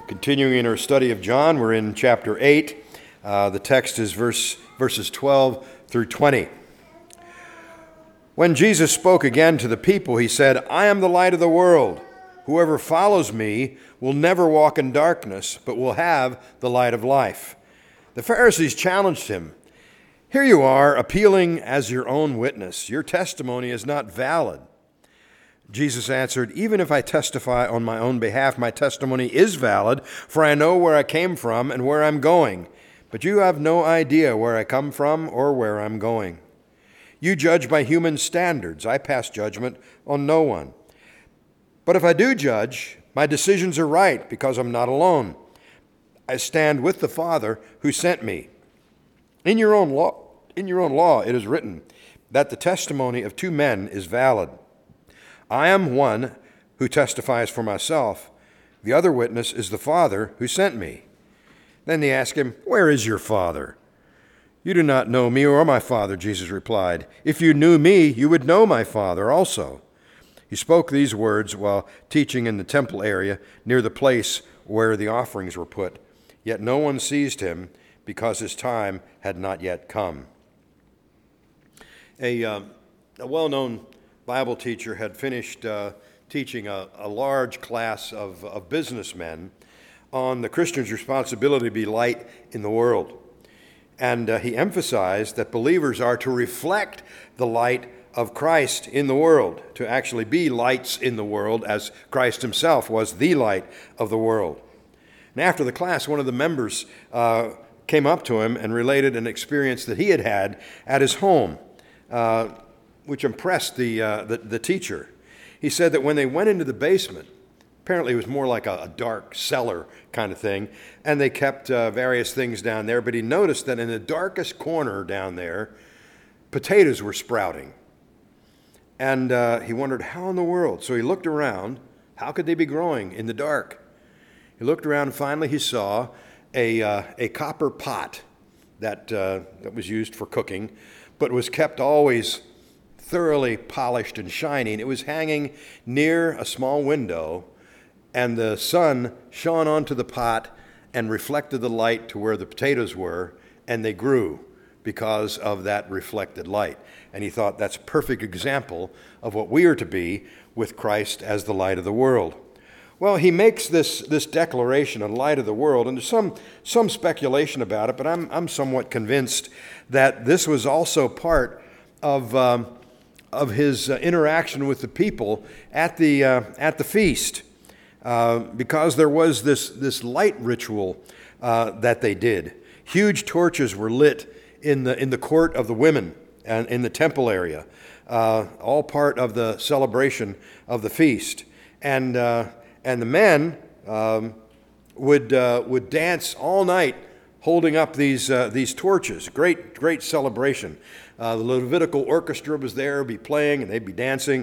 Continuing in our study of John, we're in chapter 8. The text is verses 12 through 20. When Jesus spoke again to the people, he said, "I am the light of the world. Whoever follows me will never walk in darkness, but will have the light of life." The Pharisees challenged him. "Here you are, appealing as your own witness. Your testimony is not valid." Jesus answered, "Even if I testify on my own behalf, my testimony is valid, for I know where I came from and where I'm going. But you have no idea where I come from or where I'm going. You judge by human standards. I pass judgment on no one. But if I do judge, my decisions are right because I'm not alone. I stand with the Father who sent me. In your own law, it is written that the testimony of two men is valid. I am one who testifies for myself. The other witness is the Father who sent me." Then they asked him, "Where is your Father?" "You do not know me or my Father," Jesus replied. "If you knew me, you would know my Father also." He spoke these words while teaching in the temple area near the place where the offerings were put. Yet no one seized him because his time had not yet come. A well-known Bible teacher had finished teaching a large class of businessmen on the Christian's responsibility to be light in the world. And he emphasized that believers are to reflect the light of Christ in the world, to actually be lights in the world as Christ himself was the light of the world. And after the class, one of the members came up to him and related an experience that he had had at his home, which impressed the teacher. He said that when they went into the basement, apparently it was more like a dark cellar kind of thing, and they kept various things down there, but he noticed that in the darkest corner down there, potatoes were sprouting. And he wondered, how in the world? So he looked around. How could they be growing in the dark? He looked around, and finally he saw a copper pot that was used for cooking, but was kept always thoroughly polished and shining. It was hanging near a small window, and the sun shone onto the pot and reflected the light to where the potatoes were, and they grew because of that reflected light. And he thought that's a perfect example of what we are to be with Christ as the light of the world. Well, he makes this declaration on light of the world, and there's some speculation about it, but I'm somewhat convinced that this was also part of his interaction with the people at the feast, because there was this light ritual that they did. Huge torches were lit in the court of the women and in the temple area, all part of the celebration of the feast. And the men would dance all night holding up these torches. Great celebration. The Levitical orchestra was there, be playing, and they'd be dancing.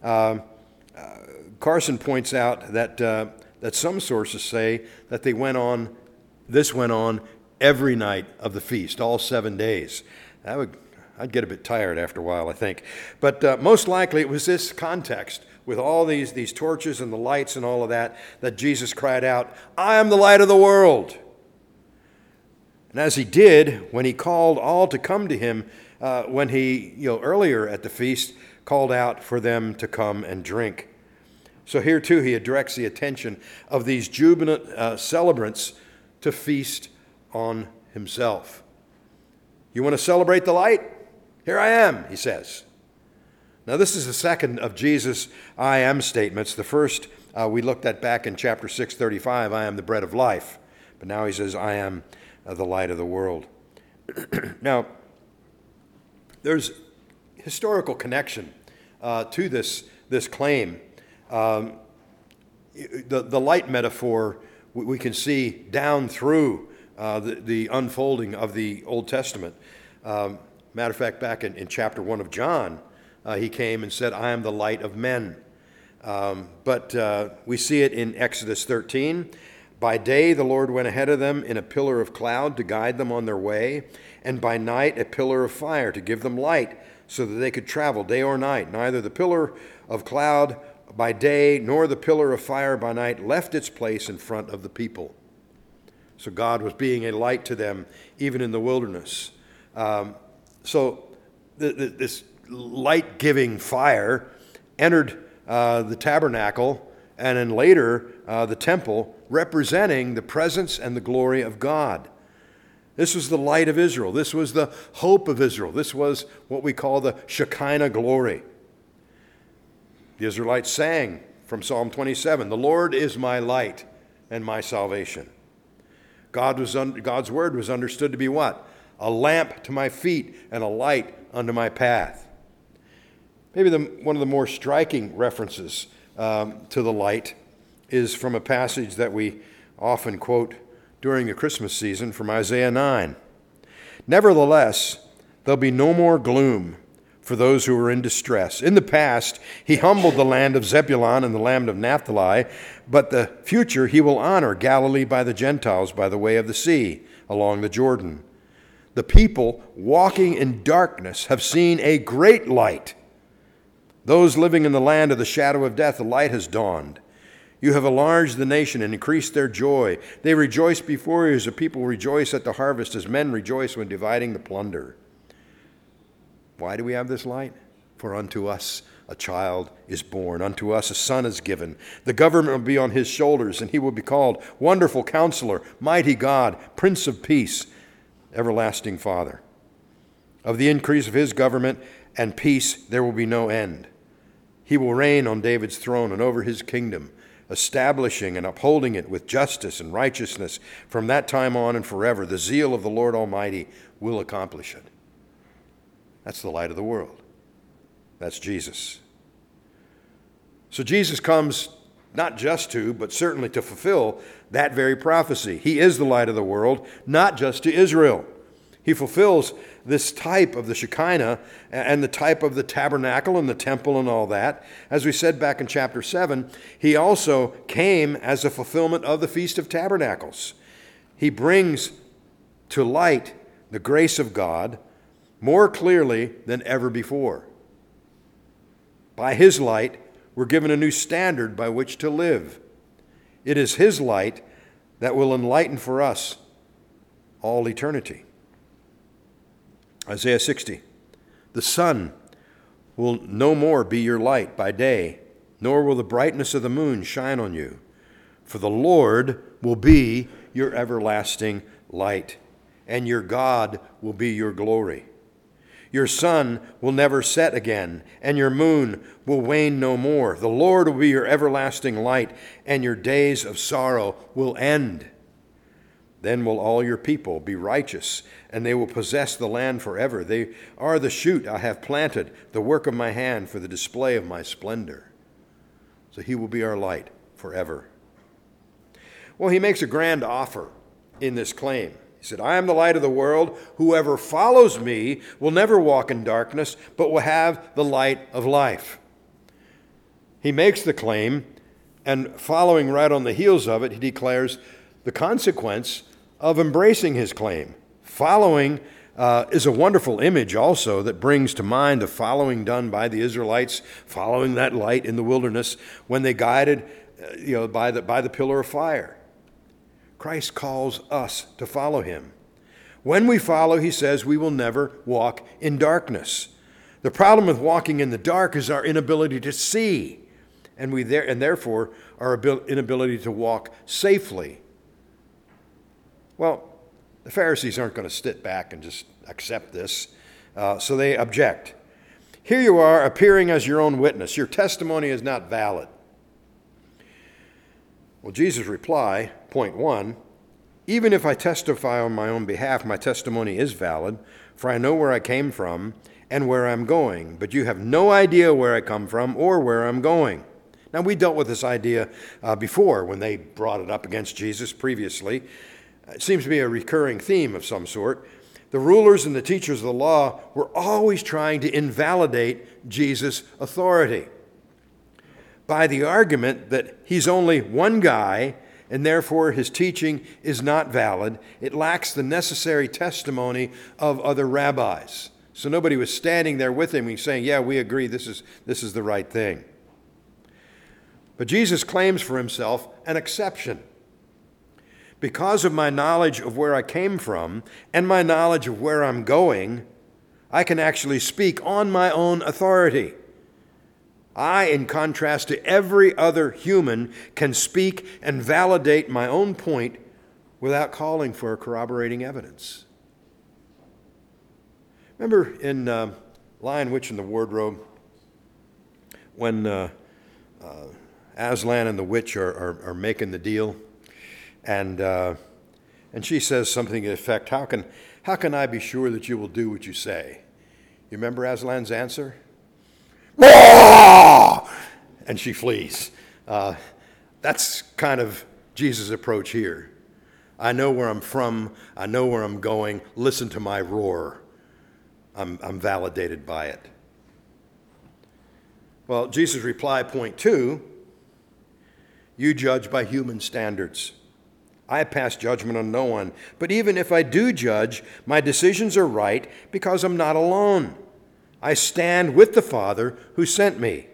Carson points out that some sources say that this went on every night of the feast, all 7 days. I'd get a bit tired after a while, I think. But most likely it was this context with all these torches and the lights and all of that Jesus cried out, "I am the light of the world." And as he did, when he called all to come to him, when he, earlier at the feast, called out for them to come and drink. So here too, he directs the attention of these jubilant celebrants to feast on himself. You want to celebrate the light? Here I am, he says. Now this is the second of Jesus' I am statements. The first we looked at back in chapter 6:35, I am the bread of life. But now he says, I am the light of the world. Now, there's historical connection to this claim. The light metaphor we can see down through the unfolding of the Old Testament. Matter of fact, back in chapter 1 of John, he came and said, I am the light of men. But we see it in Exodus 13. By day the Lord went ahead of them in a pillar of cloud to guide them on their way, and by night a pillar of fire to give them light, so that they could travel day or night. Neither the pillar of cloud by day, nor the pillar of fire by night left its place in front of the people. So God was being a light to them even in the wilderness. This light-giving fire entered the tabernacle and then later the temple, representing the presence and the glory of God. This was the light of Israel. This was the hope of Israel. This was what we call the Shekinah glory. The Israelites sang from Psalm 27, "The Lord is my light and my salvation." God's word was understood to be what? A lamp to my feet and a light unto my path. Maybe one of the more striking references to the light is from a passage that we often quote during the Christmas season from Isaiah 9. "Nevertheless, there'll be no more gloom for those who are in distress. In the past, he humbled the land of Zebulun and the land of Naphtali, but the future he will honor Galilee by the Gentiles by the way of the sea, along the Jordan. The people walking in darkness have seen a great light. Those living in the land of the shadow of death, the light has dawned. You have enlarged the nation and increased their joy. They rejoice before you as the people rejoice at the harvest, as men rejoice when dividing the plunder." Why do we have this light? "For unto us a child is born, unto us a son is given. The government will be on his shoulders, and he will be called Wonderful Counselor, Mighty God, Prince of Peace, Everlasting Father. Of the increase of his government and peace there will be no end. He will reign on David's throne and over his kingdom, establishing and upholding it with justice and righteousness from that time on and forever. The zeal of the Lord Almighty will accomplish it." That's the light of the world. That's Jesus. So Jesus comes not just to, but certainly to fulfill that very prophecy. He is the light of the world, not just to Israel. He fulfills this type of the Shekinah and the type of the tabernacle and the temple and all that. As we said back in chapter 7, he also came as a fulfillment of the Feast of Tabernacles. He brings to light the grace of God more clearly than ever before. By his light, we're given a new standard by which to live. It is his light that will enlighten for us all eternity. Isaiah 60, "The sun will no more be your light by day, nor will the brightness of the moon shine on you. For the Lord will be your everlasting light, and your God will be your glory. Your sun will never set again, and your moon will wane no more. The Lord will be your everlasting light, and your days of sorrow will end. Then will all your people be righteous, and they will possess the land forever. They are the shoot I have planted, the work of my hand for the display of my splendor." So he will be our light forever. Well, he makes a grand offer in this claim. He said, "I am the light of the world. Whoever follows me will never walk in darkness, but will have the light of life." He makes the claim, and following right on the heels of it, he declares the consequence of embracing his claim. Following is a wonderful image also that brings to mind the following done by the Israelites, following that light in the wilderness when they guided by the pillar of fire. Christ calls us to follow him. When we follow, he says, we will never walk in darkness. The problem with walking in the dark is our inability to see, and therefore our inability to walk safely. Well, the Pharisees aren't going to sit back and just accept this, so they object. "Here you are appearing as your own witness. Your testimony is not valid." Well, Jesus' reply, point 1, "Even if I testify on my own behalf, my testimony is valid, for I know where I came from and where I'm going, but you have no idea where I come from or where I'm going." Now, we dealt with this idea before when they brought it up against Jesus previously. It seems to be a recurring theme of some sort. The rulers and the teachers of the law were always trying to invalidate Jesus' authority by the argument that he's only one guy and therefore his teaching is not valid. It lacks the necessary testimony of other rabbis. So nobody was standing there with him and saying, "Yeah, we agree, this is the right thing." But Jesus claims for himself an exception. Because of my knowledge of where I came from and my knowledge of where I'm going, I can actually speak on my own authority. I, in contrast to every other human, can speak and validate my own point without calling for corroborating evidence. Remember in Lion, Witch, and the Wardrobe, when Aslan and the witch are making the deal, and she says something to the effect, how can I be sure that you will do what you say? You remember Aslan's answer? And she flees. That's kind of Jesus' approach here. I know where I'm from. I know where I'm going. Listen to my roar. I'm validated by it. Well, Jesus' reply, point 2, you judge by human standards. I pass judgment on no one. But even if I do judge, my decisions are right because I'm not alone. I stand with the Father who sent me.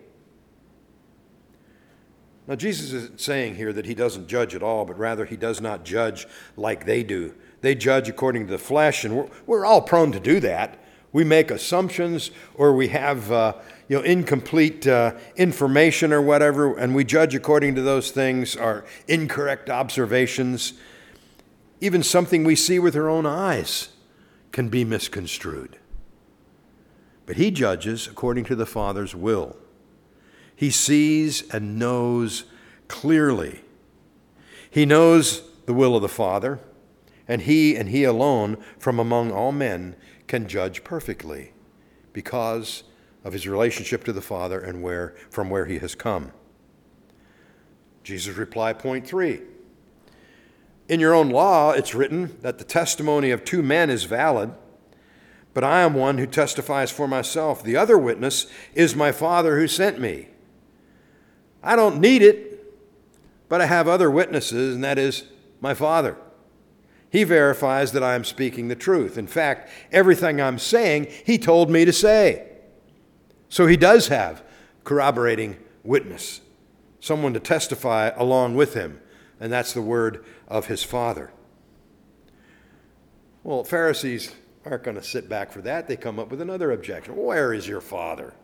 Now, Jesus isn't saying here that he doesn't judge at all, but rather he does not judge like they do. They judge according to the flesh, and we're all prone to do that. We make assumptions, or we have incomplete information or whatever, and we judge according to those things, our incorrect observations. Even something we see with our own eyes can be misconstrued. But he judges according to the Father's will. He sees and knows clearly. He knows the will of the Father, and he alone, from among all men, can judge perfectly because of his relationship to the Father and from where he has come. Jesus' reply, point 3. In your own law, it's written that the testimony of 2 men is valid, but I am one who testifies for myself. The other witness is my Father who sent me. I don't need it, but I have other witnesses, and that is my Father. He verifies that I am speaking the truth. In fact, everything I'm saying, he told me to say. So he does have corroborating witness, someone to testify along with him, and that's the word of his Father. Well, Pharisees aren't going to sit back for that. They come up with another objection. Where is your Father?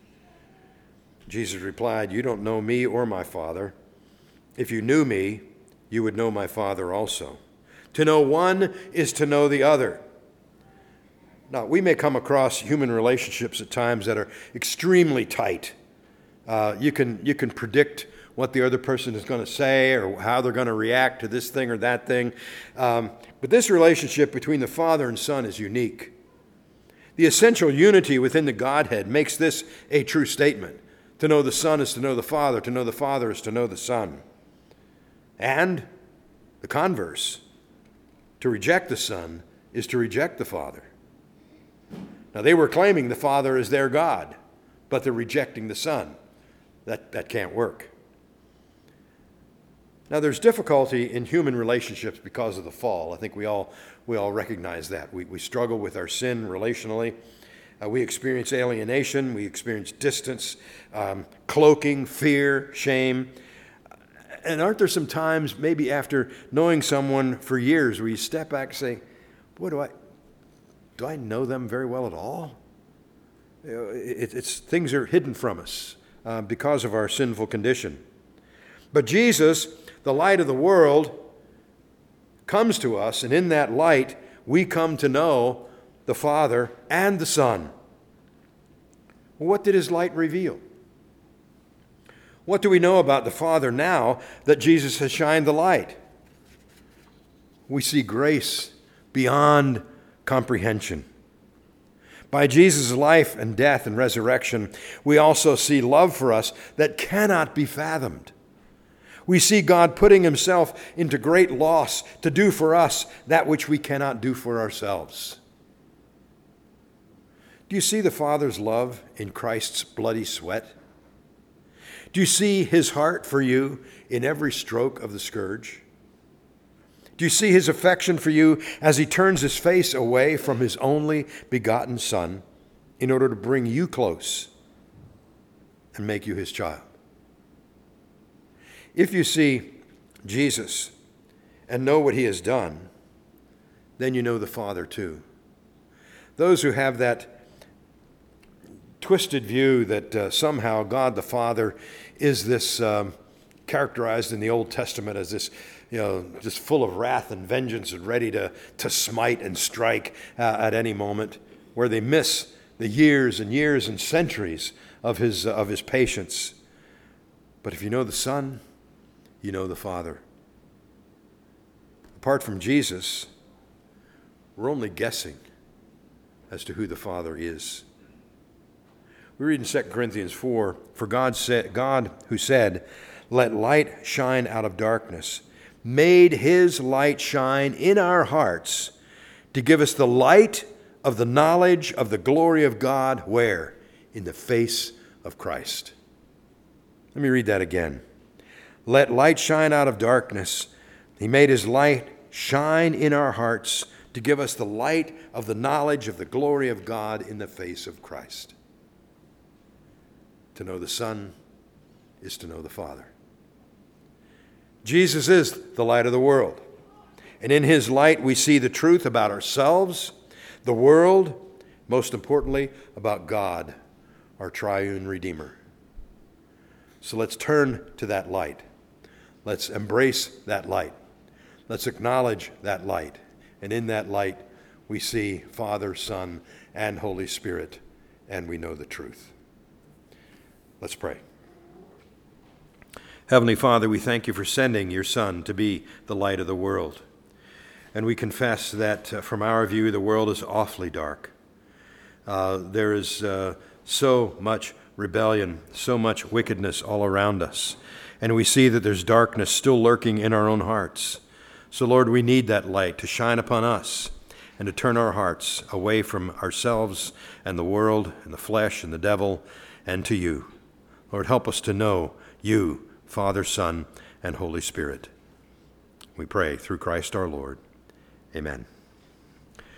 Jesus replied, you don't know me or my Father. If you knew me, you would know my Father also. To know one is to know the other. Now, we may come across human relationships at times that are extremely tight. You can predict what the other person is going to say or how they're going to react to this thing or that thing. But this relationship between the Father and Son is unique. The essential unity within the Godhead makes this a true statement. To know the Son is to know the Father. To know the Father is to know the Son. And the converse. To reject the Son is to reject the Father. Now, they were claiming the Father is their God, but they're rejecting the Son. That can't work. Now, there's difficulty in human relationships because of the fall. I think we all recognize that. We struggle with our sin relationally. We experience alienation. We experience distance, cloaking, fear, shame. And aren't there some times, maybe after knowing someone for years, where you step back and say, boy, do I know them very well at all? It's things are hidden from us because of our sinful condition. But Jesus, the light of the world, comes to us, and in that light, we come to know the Father and the Son. What did his light reveal? What do we know about the Father now that Jesus has shined the light? We see grace beyond comprehension. By Jesus' life and death and resurrection, we also see love for us that cannot be fathomed. We see God putting himself into great loss to do for us that which we cannot do for ourselves. Do you see the Father's love in Christ's bloody sweat? Do you see his heart for you in every stroke of the scourge? Do you see his affection for you as he turns his face away from his only begotten Son in order to bring you close and make you his child? If you see Jesus and know what he has done, then you know the Father too. Those who have that twisted view that somehow God the Father is this characterized in the Old Testament as this, just full of wrath and vengeance and ready to smite and strike at any moment, where they miss the years and years and centuries of his patience. But if you know the Son, you know the Father. Apart from Jesus, we're only guessing as to who the Father is. We read in 2 Corinthians 4, "For God who said, 'Let light shine out of darkness,' made his light shine in our hearts to give us the light of the knowledge of the glory of God," where? In the face of Christ. Let me read that again. "Let light shine out of darkness. He made his light shine in our hearts to give us the light of the knowledge of the glory of God in the face of Christ." To know the Son is to know the Father. Jesus is the light of the world. And in his light we see the truth about ourselves, the world, most importantly, about God, our triune Redeemer. So let's turn to that light. Let's embrace that light. Let's acknowledge that light. And in that light we see Father, Son, and Holy Spirit, and we know the truth. Let's pray. Heavenly Father, we thank you for sending your Son to be the light of the world. And we confess that from our view, the world is awfully dark. There is so much rebellion, so much wickedness all around us. And we see that there's darkness still lurking in our own hearts. So, Lord, we need that light to shine upon us and to turn our hearts away from ourselves and the world and the flesh and the devil and to you. Lord, help us to know you, Father, Son, and Holy Spirit. We pray through Christ our Lord. Amen.